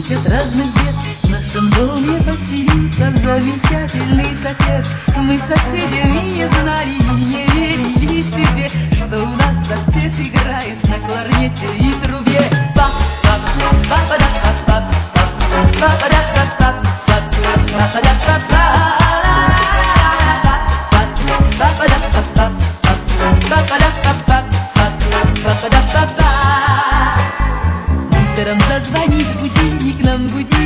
тысяч разных бед. В нашем доме поселился замечательный сосед. Мы с соседями не знали и не верили себе, что у нас сосед играет на кларнете и трубе. Утром зазвонит будильник, нам будильник